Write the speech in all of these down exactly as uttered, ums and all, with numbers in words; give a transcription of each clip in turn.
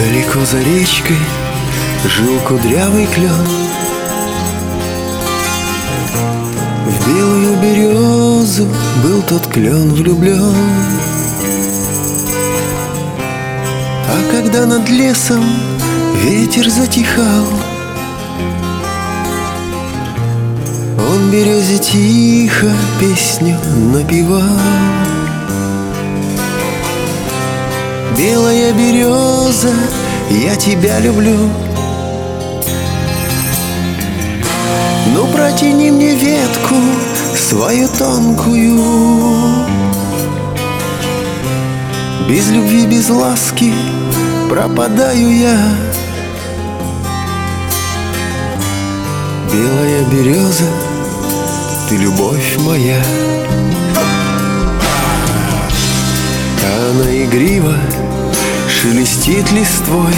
Далеко за речкой жил кудрявый клен. В белую березу был тот клен влюблен. А когда над лесом ветер затихал, он березе тихо песню напевал. Белая береза, я тебя люблю. Ну протяни мне ветку свою тонкую. Без любви, без ласки пропадаю я. Белая береза, ты любовь моя. А она игриво шелестит листвой.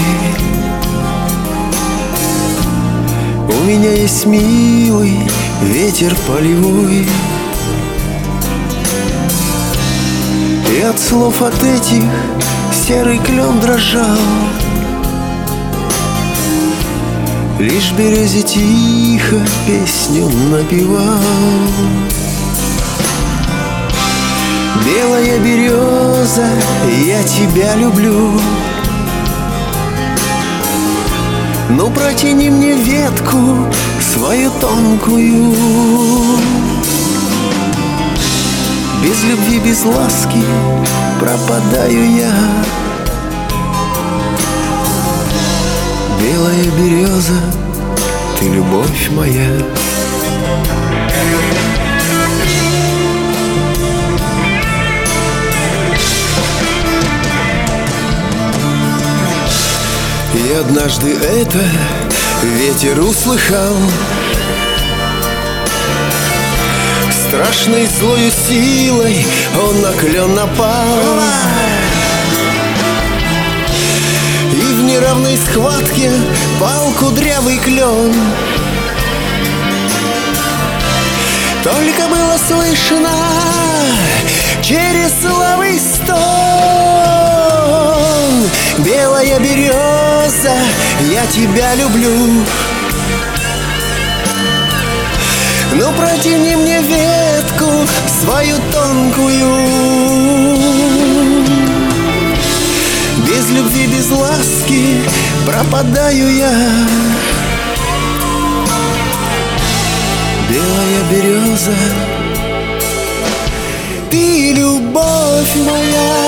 У меня есть милый ветер полевой, и от слов от этих серый клен дрожал. Лишь березе тихо песню напевал. Белая береза, я тебя люблю. Ну протяни мне ветку свою тонкую. Без любви, без ласки пропадаю я. Белая береза, ты любовь моя. И однажды это ветер услыхал. Страшной злою силой он на клен напал. И в неравной схватке пал кудрявый клен. Только было слышно через слабый стон: белая береза, я тебя люблю. Ну протяни мне ветку свою тонкую. Без любви, без ласки пропадаю я. Белая береза, ты любовь моя.